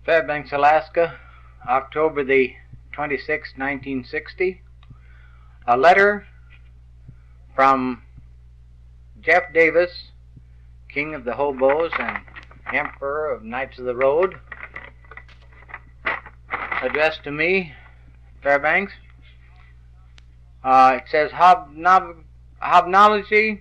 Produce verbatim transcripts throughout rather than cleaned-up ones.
Fairbanks, Alaska, October the twenty-sixth, nineteen sixty. A letter from Jeff Davis, King of the Hobos and Emperor of Knights of the Road, addressed to me, Fairbanks. Uh, it says, Hobnob Hobnology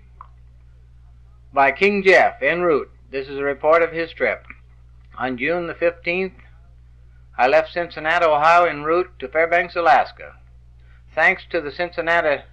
by King Jeff, en route. This is a report of his trip. On June the fifteenth, I left Cincinnati, Ohio, en route to Fairbanks, Alaska. Thanks to the Cincinnati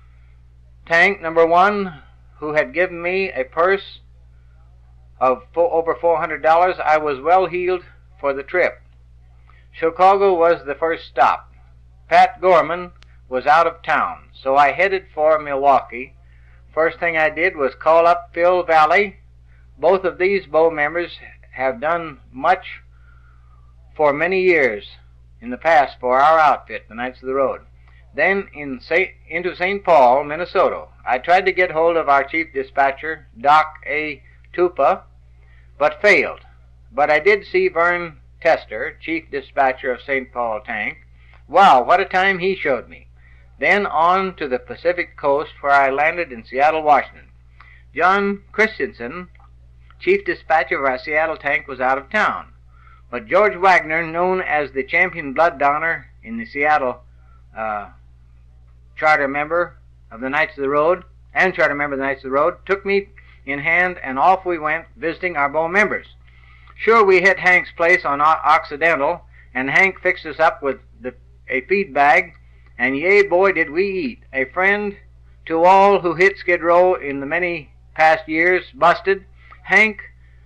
tank number one, who had given me a purse of four, over four hundred dollars, I was well heeled for the trip. Chicago was the first stop. Pat Gorman was out of town, so I headed for Milwaukee. First thing I did was call up Phil Valley. Both of these Bow members have done much for many years in the past for our outfit, the Knights of the Road. Then in Saint into Saint Paul, Minnesota, I tried to get hold of our chief dispatcher, Doc A. Tupa, but failed. But I did see Vern Tester, chief dispatcher of Saint Paul Tank. Wow, what a time he showed me. Then on to the Pacific coast, where I landed in Seattle, Washington. John Christensen, chief dispatcher of our Seattle tank, was out of town. But George Wagner, known as the champion blood donor in the Seattle uh, charter member of the Knights of the Road, and charter member of the Knights of the Road, took me in hand, and off we went visiting our Bow members. Sure, we hit Hank's place on Occidental, and Hank fixed us up with the, a feed bag, and yea, boy, did we eat. A friend to all who hit Skid Row in the many past years, busted. Hank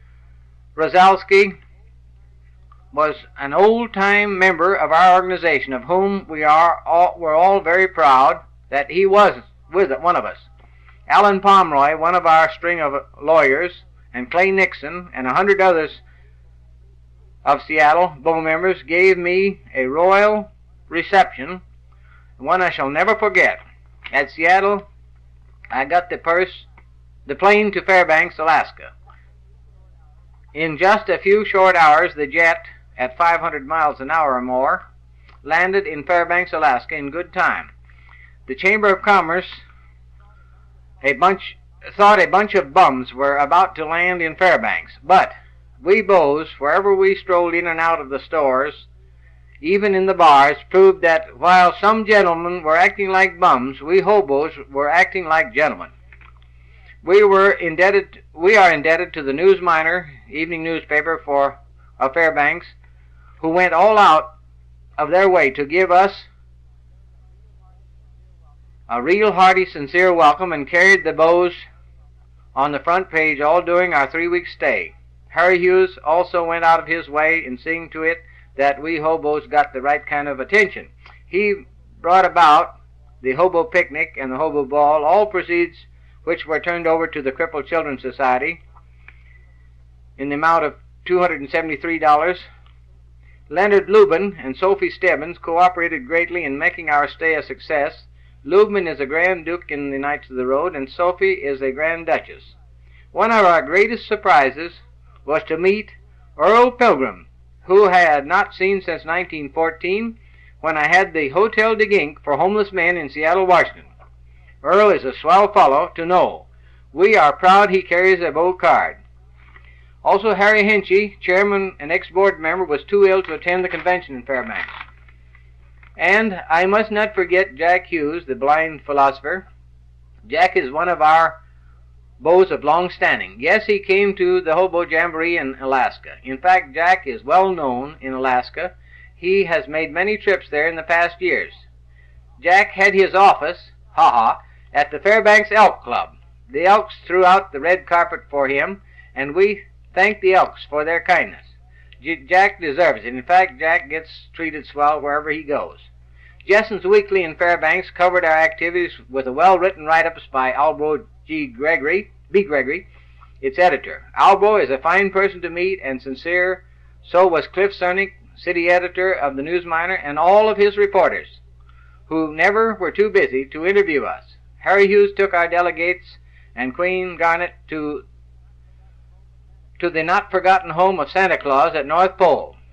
Rosalski was an old-time member of our organization, of whom we are all, we're all very proud that he was with one of us. Alan Pomeroy, one of our string of lawyers, and Clay Nixon, and a hundred others of Seattle Bow members, gave me a royal reception, one I shall never forget. At Seattle, I got the purse, the plane to Fairbanks, Alaska. In just a few short hours, the jet, at five hundred miles an hour or more, landed in Fairbanks, Alaska in good time. The Chamber of Commerce a bunch, thought a bunch of bums were about to land in Fairbanks, but we Bows, wherever we strolled in and out of the stores, even in the bars, proved that while some gentlemen were acting like bums, we hobos were acting like gentlemen. We were indebted. We are indebted to the News Miner evening newspaper for of Fairbanks, who went all out of their way to give us a real hearty, sincere welcome, and carried the Bows on the front page all during our three-week stay. Harry Hughes also went out of his way in seeing to it that we hobos got the right kind of attention. He brought about the Hobo Picnic and the Hobo Ball, all proceeds which were turned over to the Crippled Children's Society in the amount of two hundred seventy-three dollars. Leonard Lubin and Sophie Stebbins cooperated greatly in making our stay a success. Lubin is a Grand Duke in the Knights of the Road, and Sophie is a Grand Duchess. One of our greatest surprises was to meet Earl Pilgrim, who I had not seen since nineteen fourteen, when I had the Hotel de Gink for homeless men in Seattle, Washington. Earl is a swell fellow to know. We are proud he carries a Bow card. Also, Harry Hinchy, chairman and ex-board member, was too ill to attend the convention in Fairbanks. And I must not forget Jack Hughes, the blind philosopher. Jack is one of our Bows of long standing. Yes, he came to the Hobo Jamboree in Alaska. In fact, Jack is well known in Alaska. He has made many trips there in the past years. Jack had his office, haha, at the Fairbanks Elk Club. The Elks threw out the red carpet for him, and we thank the Elks for their kindness. J Jack deserves it. In fact, Jack gets treated swell wherever he goes. Jesson's Weekly in Fairbanks covered our activities with a well-written write-ups by Albo G. Gregory, B. Gregory, its editor. Albo is a fine person to meet and sincere. So was Cliff Cernick, city editor of the News Miner, and all of his reporters, who never were too busy to interview us. Harry Hughes took our delegates and Queen Garnet to to the not-forgotten home of Santa Claus at North Pole.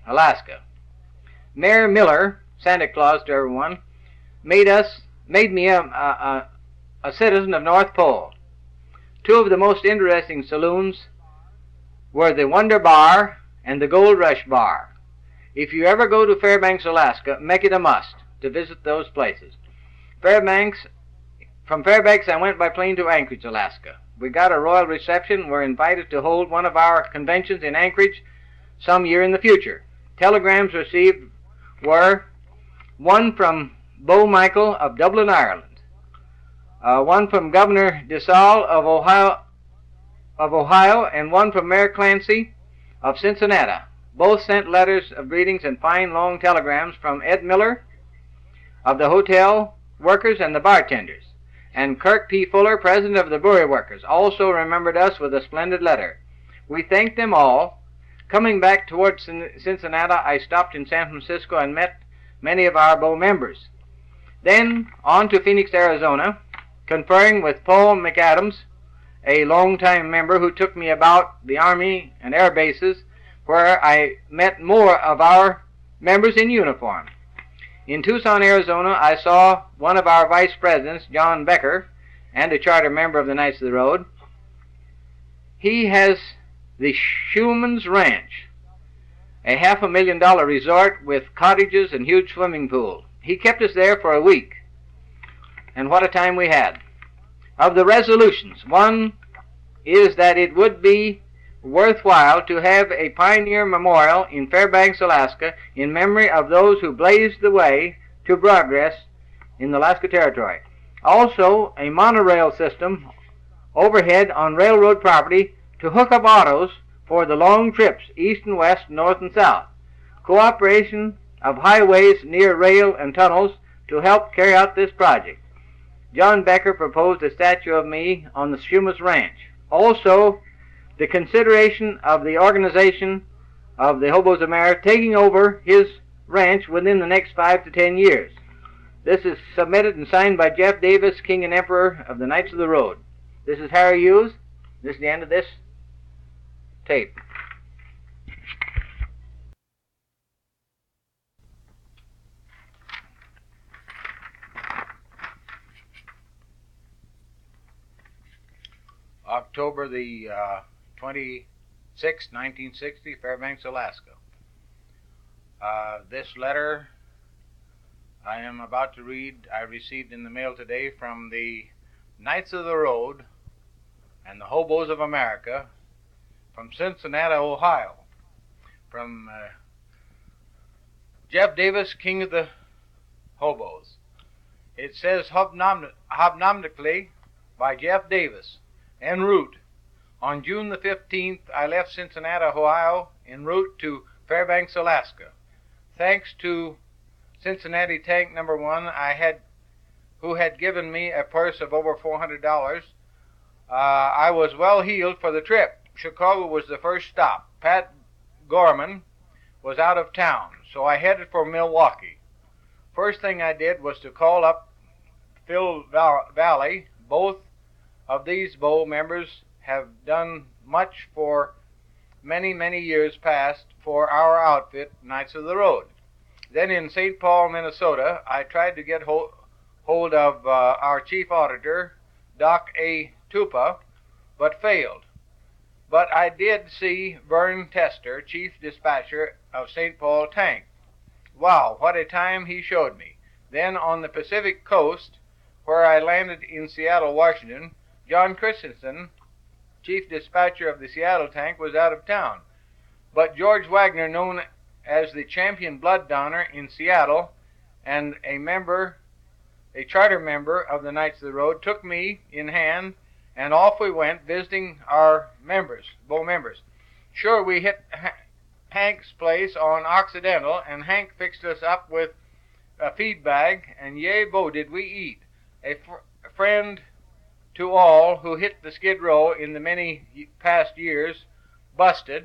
Alaska. Mayor Miller, Santa Claus to everyone, made us made me a, a, a citizen of North Pole. Two of the most interesting saloons were the Wonder Bar and the Gold Rush Bar. If you ever go to Fairbanks, Alaska, make it a must to visit those places. Fairbanks, from Fairbanks I went by plane to Anchorage, Alaska. We got a royal reception. We're invited to hold one of our conventions in Anchorage some year in the future. Telegrams received were one from Beau Michael of Dublin, Ireland, uh, one from Governor DeSalle of Ohio, of Ohio, and one from Mayor Clancy of Cincinnati. Both sent letters of greetings and fine long telegrams from Ed Miller of the hotel workers and the bartenders. And Kirk P. Fuller, president of the brewery workers, also remembered us with a splendid letter. We thanked them all. Coming back towards Cincinnati, I stopped in San Francisco and met many of our Beau members. Then on to Phoenix, Arizona, conferring with Paul McAdams, a longtime member who took me about the Army and air bases, where I met more of our members in uniform. In Tucson, Arizona, I saw one of our vice presidents, John Becker, and a charter member of the Knights of the Road. He has the Schuman's Ranch, a half a million dollar resort with cottages and huge swimming pool. He kept us there for a week, and what a time we had. Of the resolutions, one is that it would be worthwhile to have a pioneer memorial in Fairbanks, Alaska, in memory of those who blazed the way to progress in the Alaska Territory. Also, a monorail system overhead on railroad property to hook up autos for the long trips east and west, north and south. Cooperation of highways near rail and tunnels to help carry out this project. John Becker proposed a statue of me on the Schumas Ranch. Also, the consideration of the organization of the Hobos of America taking over his ranch within the next five to ten years. This is submitted and signed by Jeff Davis, King and Emperor of the Knights of the Road. This is Harry Hughes. This is the end of this tape. October the uh, twenty-sixth, nineteen sixty, Fairbanks, Alaska. Uh, this letter I am about to read, I received in the mail today from the Knights of the Road and the Hobos of America from Cincinnati, Ohio. From uh, Jeff Davis, King of the Hobos. It says hobnom- hobnomically by Jeff Davis, en route. On June the fifteenth, I left Cincinnati, Ohio, en route to Fairbanks, Alaska. Thanks to Cincinnati Tank Number One, I had, who had given me a purse of over four hundred dollars, uh, I was well heeled for the trip. Chicago was the first stop. Pat Gorman was out of town, so I headed for Milwaukee. First thing I did was to call up Phil Valley. Both of these Beau members have done much for many, many years past for our outfit, Knights of the Road. Then in Saint Paul, Minnesota, I tried to get hold, hold of uh, our chief auditor, Doc A. Tupa, but failed. But I did see Vern Tester, chief dispatcher of Saint Paul Tank. Wow, what a time he showed me. Then on the Pacific coast, where I landed in Seattle, Washington, John Christensen, chief dispatcher of the Seattle Tank, was out of town. But George Wagner, known as the champion blood donor in Seattle and a member, a charter member of the Knights of the Road, took me in hand, and off we went visiting our members, Beau members. Sure, we hit Hank's place on Occidental, and Hank fixed us up with a feed bag, and yea, Beau, did we eat. A, fr- a friend to all who hit the Skid Row in the many past years, busted.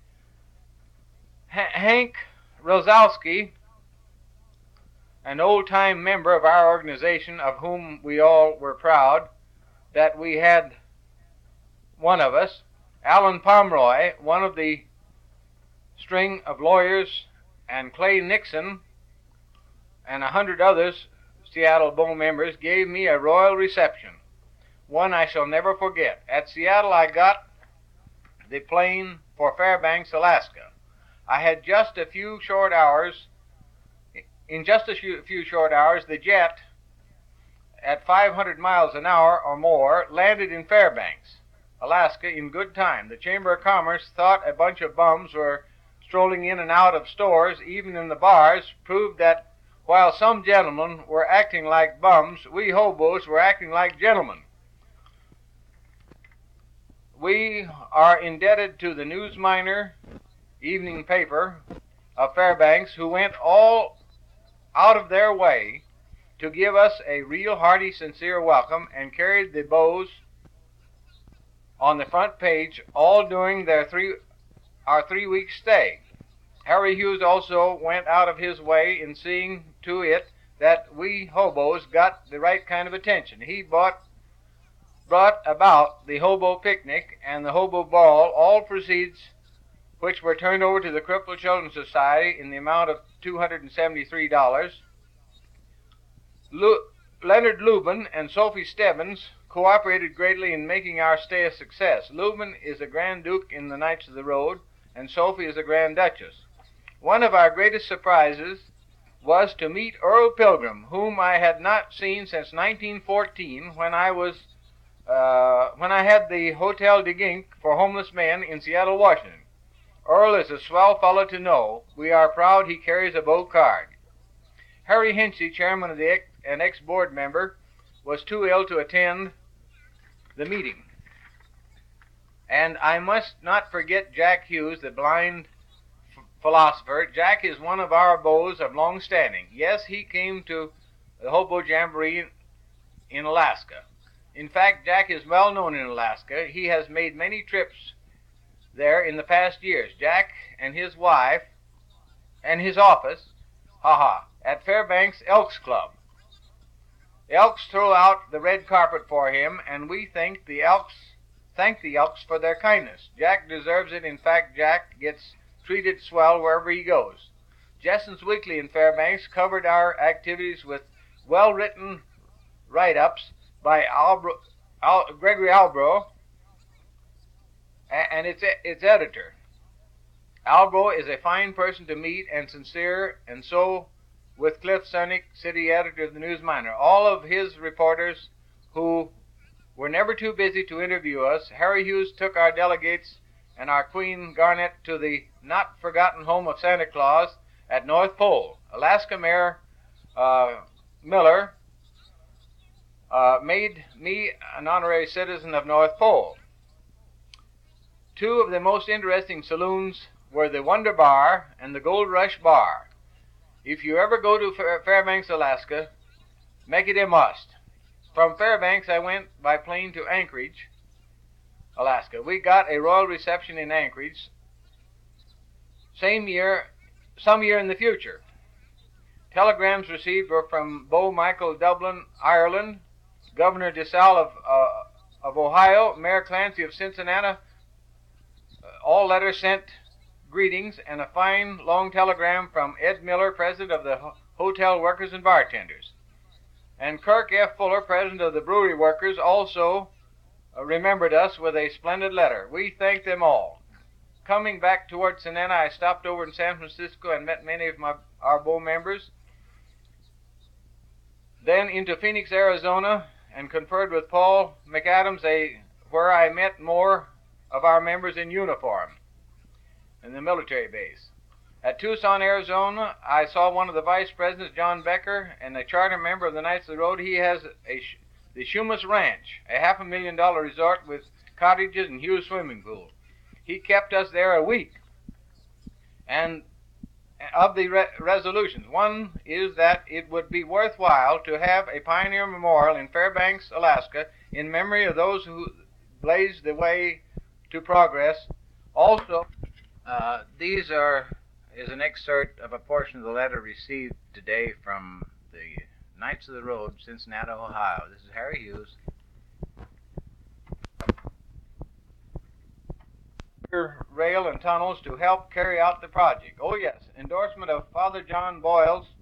H- Hank Rozalski, an old-time member of our organization, of whom we all were proud that we had one of us, Alan Pomeroy, one of the string of lawyers and Clay Nixon and a hundred others Seattle Bow members gave me a royal reception, one I shall never forget. At Seattle, I got the plane for Fairbanks, Alaska. I had just a few short hours, in just a few short hours, the jet at five hundred miles an hour or more landed in Fairbanks, Alaska in good time. The Chamber of Commerce thought a bunch of bums were strolling in and out of stores, even in the bars, proved that while some gentlemen were acting like bums, we hobos were acting like gentlemen. We are indebted to the News Miner evening paper of Fairbanks, who went all out of their way to give us a real hearty, sincere welcome and carried the bows on the front page all during their three, our three-week stay. Harry Hughes also went out of his way in seeing to it that we hobos got the right kind of attention. He bought, brought about the hobo picnic and the hobo ball, all proceeds which were turned over to the Crippled Children's Society in the amount of two hundred seventy-three dollars. Lu- Leonard Lubin and Sophie Stebbins cooperated greatly in making our stay a success. Lubin is a Grand Duke in the Knights of the Road, and Sophie is a Grand Duchess. One of our greatest surprises was to meet Earl Pilgrim, whom I had not seen since nineteen fourteen, when I was uh, when I had the Hotel de Gink for homeless men in Seattle, Washington. Earl is a swell fellow to know. We are proud he carries a bow card. Harry Hinchy, chairman of the ex- an ex-board member, was too ill to attend the meeting. And I must not forget Jack Hughes, the blind f- philosopher. Jack is one of our bows of long standing. Yes, he came to the Hobo Jamboree in, in Alaska. In fact, Jack is well known in Alaska. He has made many trips there in the past years. Jack and his wife and his office, haha, at Fairbanks Elks Club. The Elks throw out the red carpet for him, and we thank the Elks, thank the Elks for their kindness. Jack deserves it. In fact, Jack gets treated swell wherever he goes. Jesson's Weekly in Fairbanks covered our activities with well-written write-ups by Albro, Al, Gregory Albro and its, its editor. Albro is a fine person to meet and sincere, and so with Cliff Sunick, city editor of the News Miner. All of his reporters who were never too busy to interview us. Harry Hughes took our delegates and our Queen Garnet to the not-forgotten home of Santa Claus at North Pole. Alaska Mayor uh, Miller uh, made me an honorary citizen of North Pole. Two of the most interesting saloons were the Wonder Bar and the Gold Rush Bar. If you ever go to Fairbanks, Alaska, make it a must. From Fairbanks, I went by plane to Anchorage, Alaska. We got a royal reception in Anchorage, same year, some year in the future. Telegrams received were from Beau Michael Dublin, Ireland, Governor DeSalle of, uh, of Ohio, Mayor Clancy of Cincinnati. Uh, all letters sent greetings, and a fine long telegram from Ed Miller, president of the Hotel Workers and Bartenders. And Kirk F. Fuller, president of the Brewery Workers, also uh, remembered us with a splendid letter. We thank them all. Coming back toward Sonoma, I stopped over in San Francisco and met many of my, our Bow members. Then into Phoenix, Arizona, and conferred with Paul McAdams, a, where I met more of our members in uniform in the military base. At Tucson, Arizona, I saw one of the vice presidents, John Becker, and a charter member of the Knights of the Road. He has a, the Shumas Ranch, a half a million dollar resort with cottages and huge swimming pool. He kept us there a week. And of the re resolutions, one is that it would be worthwhile to have a pioneer memorial in Fairbanks, Alaska, in memory of those who blazed the way to progress. Also, Uh, these are is an excerpt of a portion of the letter received today from the Knights of the Road, Cincinnati, Ohio. This is Harry Hughes. rail and tunnels to help carry out the project. Oh yes, endorsement of Father John Boyles,